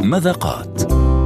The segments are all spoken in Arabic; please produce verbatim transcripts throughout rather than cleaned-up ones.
مذاقات.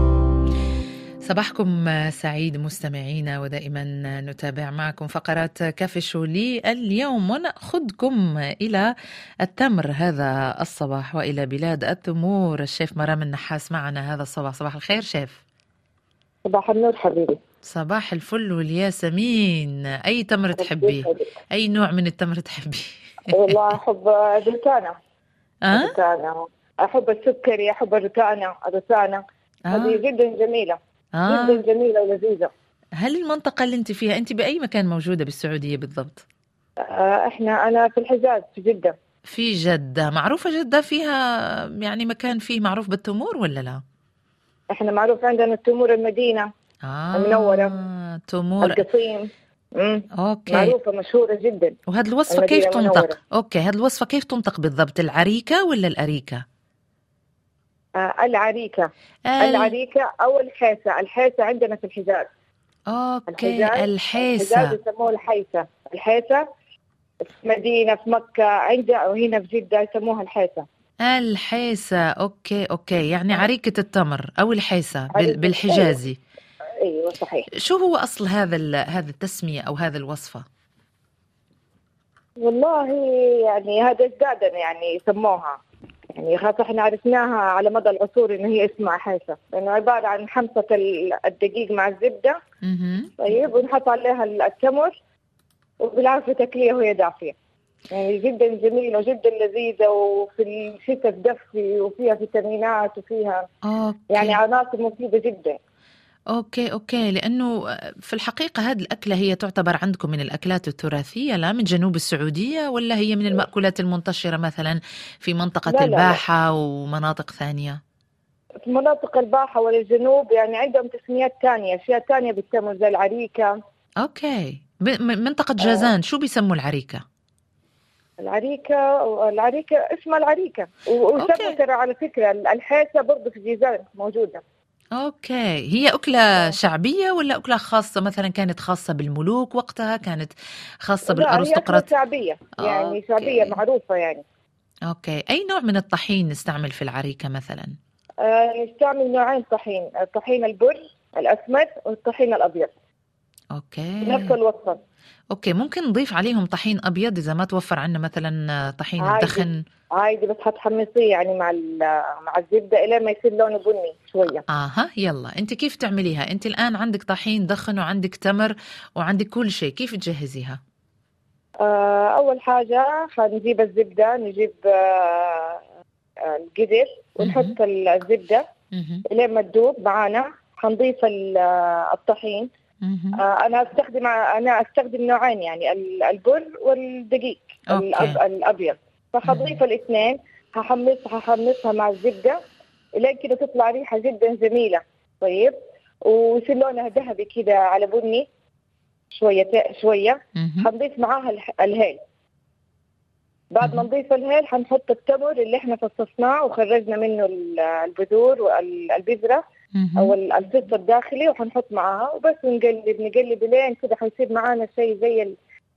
صباحكم سعيد مستمعينا، ودائما نتابع معكم فقرات كافي شولي اليوم، ونأخذكم إلى التمر هذا الصباح وإلى بلاد التمور. الشيف مرام النحاس معنا هذا الصباح. صباح الخير شيف. صباح النور حبيبي. صباح الفل والياسمين. أي تمر تحبي؟ أي نوع من التمر تحبي؟ والله أحب الرتانة. أه؟ الرتانة أحب السكري، أحب الرتانة الرتانة آه. هذه جدا جميلة. آه. جدا جميلة ولذيذة. هل المنطقة اللي أنت فيها، أنت بأي مكان موجودة بالسعودية بالضبط؟ آه إحنا أنا في الحجاز في جدة. في جدة. معروفة جدة فيها يعني مكان فيه معروف بالتمور ولا لا؟ إحنا معروف عندنا التمور المدينة آه. المنورة، تمور القصيم. مم. أوكي. معروفة مشهورة جدا. وهذه الوصفة كيف تنطق؟ أوكي، هذه الوصفة كيف تنطق بالضبط؟ العريكة ولا الأريكة؟ آه العريكة. ال... العريكة أو الحيسة. الحيسة عندنا في الحجاز. أوكي. الحجاز. الحيسة. الحجاز يسموه الحيسة. الحيسة في مدينة في مكة عندنا، وهنا في جدة يسموها الحيسة. الحيسة. أوكي أوكي، يعني عريكة التمر أو الحيسة عريكة. بالحجازي. أيوة. أيوة صحيح. شو هو أصل هذا هذا التسمية أو هذا الوصفة؟ والله يعني هذا اجدادنا يعني سموها، يعني خاصة احنا عرفناها على مدى العصور إن هي اسمها حيسة، لأنه عبارة عن حمصة الدقيق مع الزبدة. مهم. طيب، ونحط عليها التمر، وبالعافية تاكليها وهي دافية. يعني جدا جميلة وجدا لذيذة، وفي الشتاء تدفي، وفيها فيتامينات، وفيها أوكي. يعني عناصر مفيدة جدا. أوكي أوكي، لأنه في الحقيقة هذه الأكلة هي تعتبر عندكم من الأكلات التراثية، لا من جنوب السعودية، ولا هي من المأكولات المنتشرة مثلا في منطقة لا الباحة لا لا. ومناطق ثانية؟ في مناطق الباحة والجنوب يعني عندهم تسميات تانية، أشياء تانية بالتمر زي العريكة. أوكي. منطقة جازان آه. شو بيسموا العريكة؟ العريكة العريكة اسمها العريكة، وسموا ترى على فكرة الحيسة برضو في جيزان موجودة. أوكي. هي أكلة شعبية ولا أكلة خاصة، مثلا كانت خاصة بالملوك وقتها، كانت خاصة بالأرستقراط؟ هي شعبية يعني. أوكي. شعبية معروفة يعني. أوكي. أي نوع من الطحين نستعمل في العريكة مثلا؟ آه نستعمل نوعين طحين، الطحين البر الأسمر والطحين الأبيض. أوكي. نفس الوصفة. أوكي. ممكن نضيف عليهم طحين أبيض إذا ما توفر عنا مثلا طحين عادي. الدخن؟ عادي، بس هتحمصيه يعني مع مع الزبدة إلى ما يصير لونه بني شوية. آها. يلا أنت كيف تعمليها؟ أنت الآن عندك طحين دخن وعندك تمر وعندك كل شيء، كيف تجهزيها؟ آه أول حاجة هنجيب الزبدة، نجيب آه القدر ونحط الزبدة إلى ما تذوب معانا. هنضيف الطحين. آه أنا أستخدم أنا أستخدم نوعين يعني البر والدقيق الأبيض، فحضيف الاثنين. هحمص هحمصها مع الزبدة لين كده تطلع ريحة جدا جميلة. طيب، ويصير لونها ذهبي كده على بني شوية شوية. هنضيف معاها الهيل. بعد ما نضيف الهيل هنحط التمر اللي احنا فصصناه وخرجنا منه البذور والبذرة او الفص الداخلي، وهنحط معاها وبس، نقلب نقلب لين كده حيصير معانا شيء زي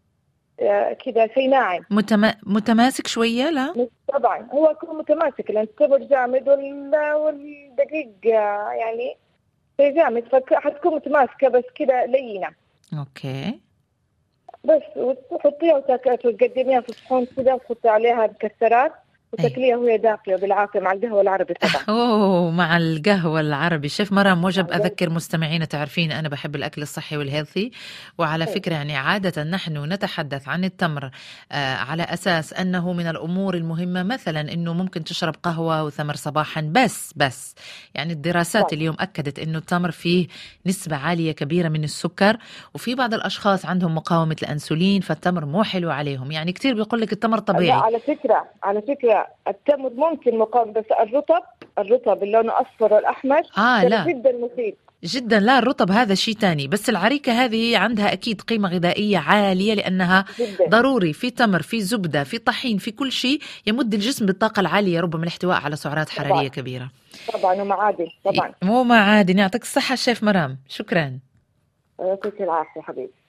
كده، شيء ناعم متما... متماسك شوية. لا طبعا هو يكون متماسك لأن التمر جامد والدقيق يعني شيء جامد، فحتكون متماسكة بس كده لينة. اوكي. بس وتحطيها وتقدميها في صحون كده، وتحطي عليها مكسرات وتاكليها وهي دافية بالعافية مع القهوة العربي طبعا. اوه، مع القهوة العربي. شيف مرام، وجب اذكر مستمعينا، تعرفين انا بحب الاكل الصحي والهيلثي، وعلى فكرة يعني عادة نحن نتحدث عن التمر آه على اساس انه من الامور المهمة، مثلا انه ممكن تشرب قهوة وثمر صباحا، بس بس يعني الدراسات طبعا. اليوم اكدت انه التمر فيه نسبة عالية كبيرة من السكر، وفي بعض الاشخاص عندهم مقاومة الانسولين، فالتمر مو حلو عليهم. يعني كتير بيقول لك التمر طبيعي. لا على فكرة على فكرة التمر ممكن مقاوم، بس الرطب الرطب اللي لونه أصفر والأحمر آه لا جدا مفيد جدا. لا الرطب هذا شيء تاني، بس العريكة هذه عندها أكيد قيمة غذائية عالية، لأنها جداً. ضروري في تمر، في زبدة، في طحين، في كل شيء يمد الجسم بالطاقة العالية، ربما الاحتواء على سعرات حرارية طبعاً. كبيرة طبعا، ومعادن طبعا. مو معادن. يعطيك الصحة الشيف مرام، شكرا. يعطيك العافية حبيبي.